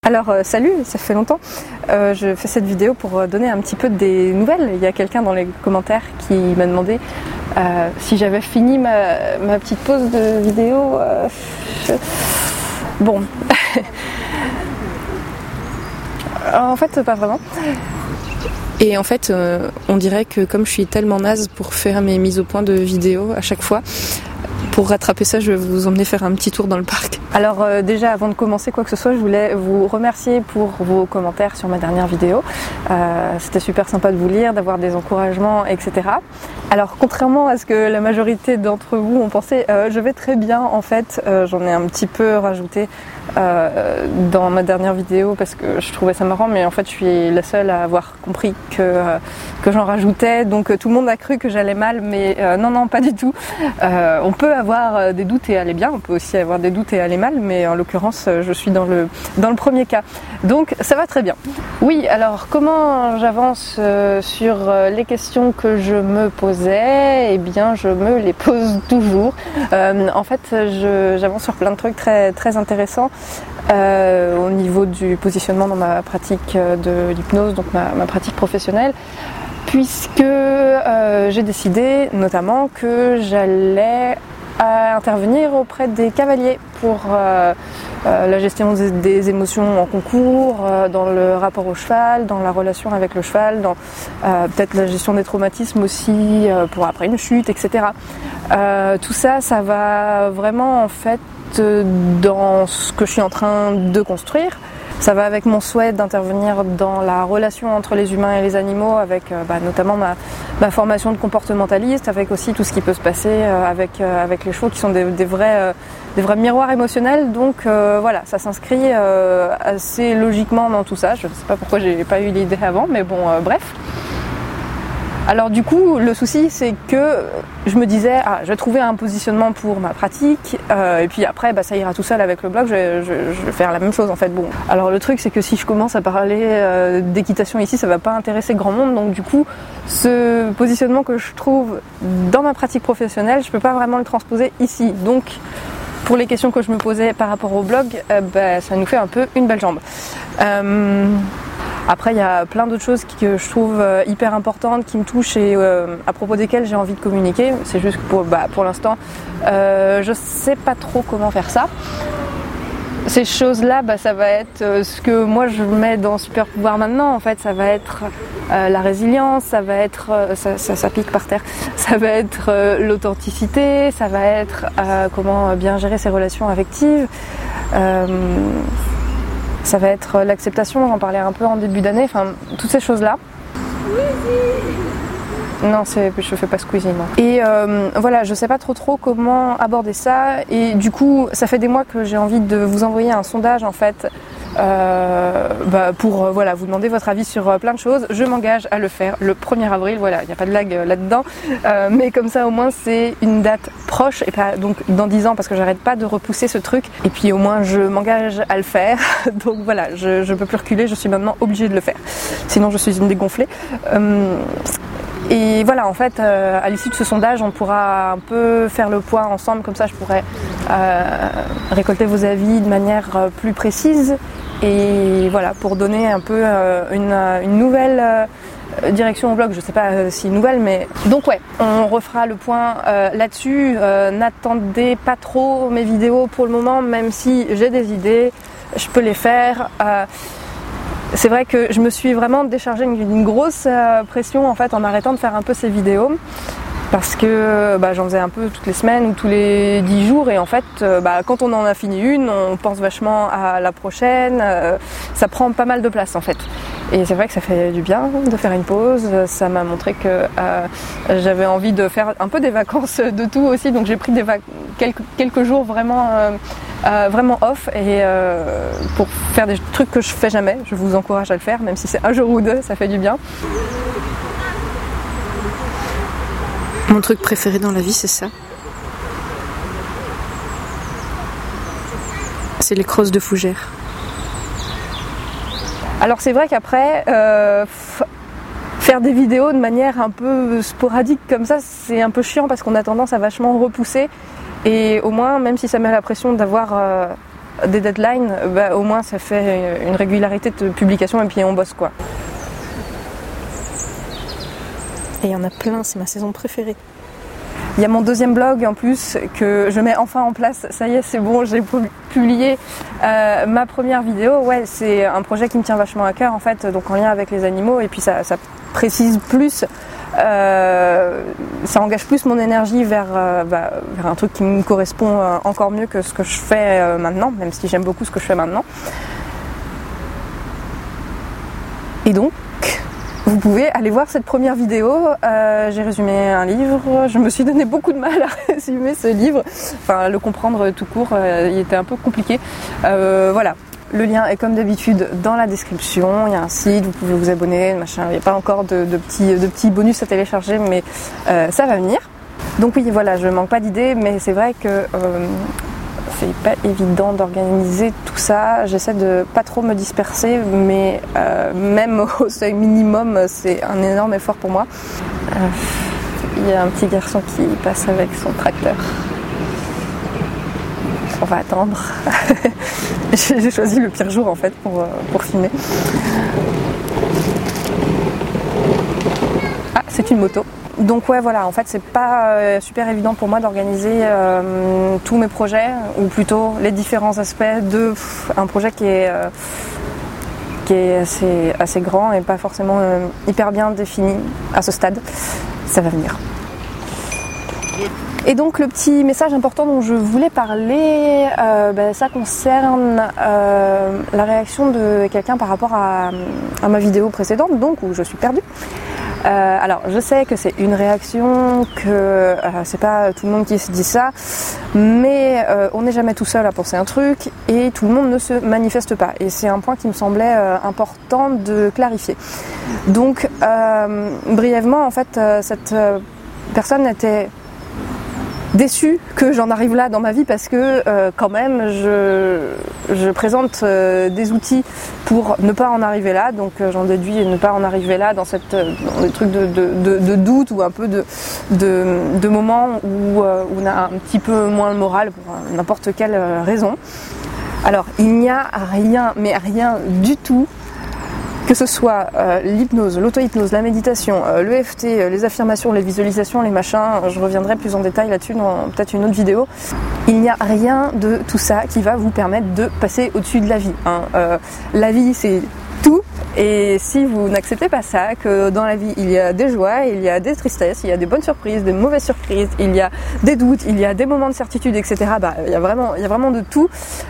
Alors salut, ça fait longtemps. Je fais cette vidéo pour donner un petit peu des nouvelles. Il y a quelqu'un dans les commentaires qui m'a demandé si j'avais fini ma petite pause de vidéo. Bon, en fait pas vraiment. Et en fait, on dirait que comme je suis tellement naze pour faire mes mises au point de vidéo à chaque fois, pour rattraper ça, je vais vous emmener faire un petit tour dans le parc. Alors déjà, avant de commencer quoi que ce soit, je voulais vous remercier pour vos commentaires sur ma dernière vidéo. C'était super sympa de vous lire, d'avoir des encouragements, etc. Alors contrairement à ce que la majorité d'entre vous ont pensé, je vais très bien en fait. J'en ai un petit peu rajouté dans ma dernière vidéo parce que je trouvais ça marrant, mais en fait je suis la seule à avoir compris que j'en rajoutais. Donc tout le monde a cru que j'allais mal, mais non, pas du tout. On peut avoir des doutes et aller bien, on peut aussi avoir des doutes et aller mal, mais en l'occurrence je suis dans le premier cas, donc ça va très bien. Oui, alors comment j'avance sur les questions que je me posais? Eh bien je me les pose toujours. En fait j'avance sur plein de trucs très, très intéressants au niveau du positionnement dans ma pratique de l'hypnose, donc ma pratique professionnelle, puisque j'ai décidé notamment que j'allais intervenir auprès des cavaliers pour la gestion des émotions en concours, dans le rapport au cheval, dans la relation avec le cheval, dans peut-être la gestion des traumatismes aussi, pour après une chute, etc. Tout ça, ça va vraiment en fait dans ce que je suis en train de construire. Ça va avec mon souhait d'intervenir dans la relation entre les humains et les animaux, avec notamment ma formation de comportementaliste, avec aussi tout ce qui peut se passer avec les chevaux qui sont des vrais miroirs émotionnels. Donc voilà, ça s'inscrit assez logiquement dans tout ça. Je ne sais pas pourquoi j'ai pas eu l'idée avant, mais bon, bref. Alors du coup, le souci c'est que je me disais, je vais trouver un positionnement pour ma pratique, et puis après ça ira tout seul avec le blog, je vais faire la même chose en fait. Bon, alors le truc c'est que si je commence à parler d'équitation ici, ça va pas intéresser grand monde, donc du coup ce positionnement que je trouve dans ma pratique professionnelle, je peux pas vraiment le transposer ici. Donc pour les questions que je me posais par rapport au blog, ça nous fait un peu une belle jambe. Après, il y a plein d'autres choses que je trouve hyper importantes, qui me touchent et à propos desquelles j'ai envie de communiquer. C'est juste que pour l'instant, je sais pas trop comment faire ça. Ces choses-là, ça va être ce que moi je mets dans Super Pouvoir maintenant. En fait, ça va être la résilience, ça va être ça pique par terre. Ça va être l'authenticité, ça va être comment bien gérer ses relations affectives. Ça va être l'acceptation, j'en parlais un peu en début d'année, enfin toutes ces choses-là. Non, je fais pas Squeezie, non. Et voilà, je sais pas trop comment aborder ça, et du coup ça fait des mois que j'ai envie de vous envoyer un sondage en fait pour vous demander votre avis sur plein de choses. Je m'engage à le faire le 1er avril, voilà, il n'y a pas de blague là-dedans, mais comme ça au moins c'est une date proche et pas donc dans 10 ans, parce que j'arrête pas de repousser ce truc, et puis au moins je m'engage à le faire. Donc voilà, je peux plus reculer, je suis maintenant obligée de le faire, sinon je suis une dégonflée. Et voilà, en fait, à l'issue de ce sondage, on pourra un peu faire le point ensemble, comme ça je pourrais récolter vos avis de manière plus précise, et voilà, pour donner un peu une nouvelle direction au blog. Je sais pas si nouvelle, mais donc ouais, on refera le point là-dessus. N'attendez pas trop mes vidéos pour le moment, même si j'ai des idées, je peux les faire. C'est vrai que je me suis vraiment déchargée une grosse pression en fait en arrêtant de faire un peu ces vidéos, parce que j'en faisais un peu toutes les semaines ou tous les 10 jours, et en fait quand on en a fini une, on pense vachement à la prochaine, ça prend pas mal de place en fait. Et c'est vrai que ça fait du bien de faire une pause, ça m'a montré que j'avais envie de faire un peu des vacances de tout aussi, donc j'ai pris quelques jours vraiment off, et pour faire des trucs que je fais jamais. Je vous encourage à le faire, même si c'est un jour ou deux, ça fait du bien. Mon truc préféré dans la vie, c'est ça. C'est les crosses de fougères. Alors c'est vrai qu'après, faire des vidéos de manière un peu sporadique comme ça, c'est un peu chiant, parce qu'on a tendance à vachement repousser. Et au moins, même si ça met la pression d'avoir des deadlines, au moins ça fait une régularité de publication et puis on bosse quoi. Et il y en a plein, c'est ma saison préférée. Il y a mon deuxième blog en plus que je mets enfin en place. Ça y est, c'est bon, j'ai publié ma première vidéo. Ouais, c'est un projet qui me tient vachement à cœur en fait, donc en lien avec les animaux. Et puis ça précise plus, ça engage plus mon énergie vers un truc qui me correspond encore mieux que ce que je fais maintenant, même si j'aime beaucoup ce que je fais maintenant. Et donc, vous pouvez aller voir cette première vidéo, j'ai résumé un livre, je me suis donné beaucoup de mal à résumer ce livre, enfin le comprendre tout court, il était un peu compliqué. Voilà, le lien est comme d'habitude dans la description, il y a un site, vous pouvez vous abonner, machin, il n'y a pas encore de petits bonus à télécharger, mais ça va venir. Donc oui, voilà, je manque pas d'idées, mais c'est vrai que c'est pas évident d'organiser tout ça. J'essaie de pas trop me disperser, mais même au seuil minimum, c'est un énorme effort pour moi. Il y a un petit garçon qui passe avec son tracteur. On va attendre. J'ai choisi le pire jour en fait pour filmer. Ah, c'est une moto. Donc ouais, voilà, en fait c'est pas super évident pour moi d'organiser tous mes projets, ou plutôt les différents aspects de un projet qui est assez grand et pas forcément hyper bien défini à ce stade. Ça va venir. Et donc le petit message important dont je voulais parler, ça concerne la réaction de quelqu'un par rapport à ma vidéo précédente, donc où je suis perdue. Alors je sais que c'est une réaction, que c'est pas tout le monde qui se dit ça, mais on n'est jamais tout seul à penser un truc et tout le monde ne se manifeste pas, et c'est un point qui me semblait important de clarifier. Donc brièvement en fait cette personne était déçue que j'en arrive là dans ma vie, parce que quand même je présente des outils pour ne pas en arriver là, donc j'en déduis ne pas en arriver là dans des trucs de doute, ou un peu de moments où on a un petit peu moins le moral pour n'importe quelle raison. Alors il n'y a rien, mais rien du tout, que ce soit l'hypnose, l'auto-hypnose, la méditation, l'EFT, les affirmations, les visualisations, les machins, je reviendrai plus en détail là-dessus dans peut-être une autre vidéo. Il n'y a rien de tout ça qui va vous permettre de passer au-dessus de la vie. La vie, c'est tout, et si vous n'acceptez pas ça, que dans la vie il y a des joies, il y a des tristesses, il y a des bonnes surprises, des mauvaises surprises, il y a des doutes, il y a des moments de certitude, etc. Il y a vraiment de tout.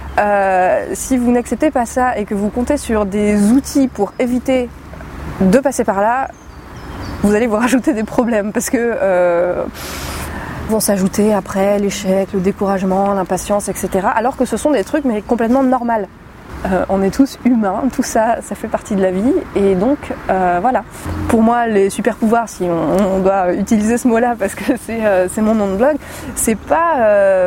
Si vous n'acceptez pas ça et que vous comptez sur des outils pour éviter de passer par là, vous allez vous rajouter des problèmes, parce que vont s'ajouter après l'échec, le découragement, l'impatience, etc. Alors que ce sont des trucs mais complètement normaux. On est tous humains, tout ça, ça fait partie de la vie, et donc voilà. Pour moi, les super pouvoirs, si on doit utiliser ce mot-là parce que c'est mon nom de blog, c'est pas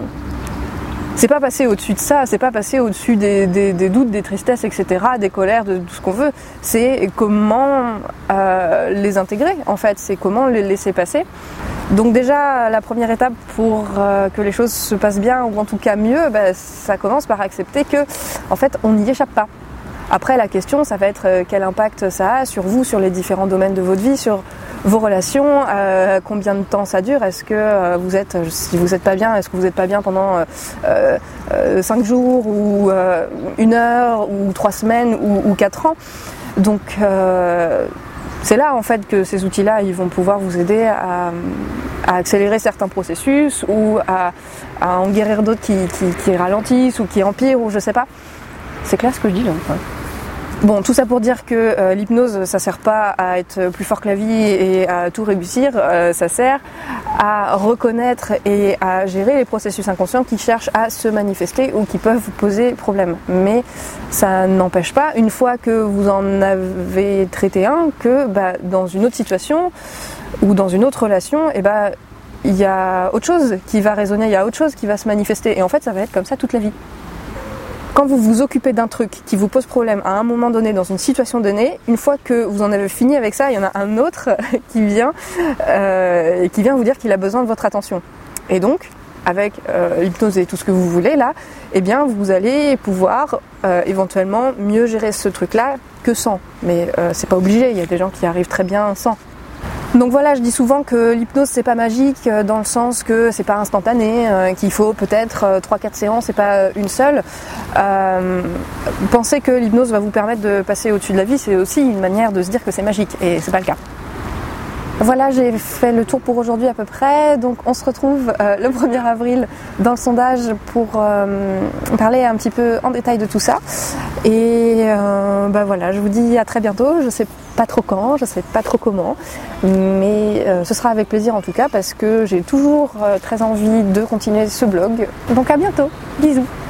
passer au-dessus de ça, c'est pas passer au-dessus des doutes, des tristesses, etc., des colères, de tout ce qu'on veut. C'est comment les intégrer, en fait, c'est comment les laisser passer. Donc déjà, la première étape pour que les choses se passent bien, ou en tout cas mieux, ça commence par accepter que, en fait, on n'y échappe pas. Après, la question, ça va être quel impact ça a sur vous, sur les différents domaines de votre vie, sur vos relations, combien de temps ça dure, est-ce que si vous n'êtes pas bien, est-ce que vous n'êtes pas bien pendant 5 jours, ou 1 heure, ou 3 semaines, ou 4 ans. Donc c'est là en fait que ces outils-là, ils vont pouvoir vous aider à accélérer certains processus, ou à en guérir d'autres qui ralentissent ou qui empirent, ou je sais pas. C'est clair ce que je dis là. Ouais. Bon, tout ça pour dire que l'hypnose, ça sert pas à être plus fort que la vie et à tout réussir, ça sert à reconnaître et à gérer les processus inconscients qui cherchent à se manifester ou qui peuvent vous poser problème. Mais ça n'empêche pas, une fois que vous en avez traité un, que dans une autre situation ou dans une autre relation, il y a autre chose qui va résonner, il y a autre chose qui va se manifester. Et en fait, ça va être comme ça toute la vie. Quand vous vous occupez d'un truc qui vous pose problème à un moment donné, dans une situation donnée, une fois que vous en avez fini avec ça, il y en a un autre qui vient vous dire qu'il a besoin de votre attention. Et donc, avec l'hypnose et tout ce que vous voulez là, eh bien vous allez pouvoir éventuellement mieux gérer ce truc-là que sans. Mais c'est pas obligé, il y a des gens qui arrivent très bien sans. Donc voilà, je dis souvent que l'hypnose c'est pas magique dans le sens que c'est pas instantané, qu'il faut peut-être 3-4 séances et pas une seule. Penser que l'hypnose va vous permettre de passer au-dessus de la vie, c'est aussi une manière de se dire que c'est magique et c'est pas le cas. Voilà, j'ai fait le tour pour aujourd'hui à peu près, donc on se retrouve le 1er avril dans le sondage pour parler un petit peu en détail de tout ça. Et voilà, je vous dis à très bientôt, je sais pas trop quand, je sais pas trop comment, mais ce sera avec plaisir en tout cas parce que j'ai toujours très envie de continuer ce blog. Donc à bientôt, bisous.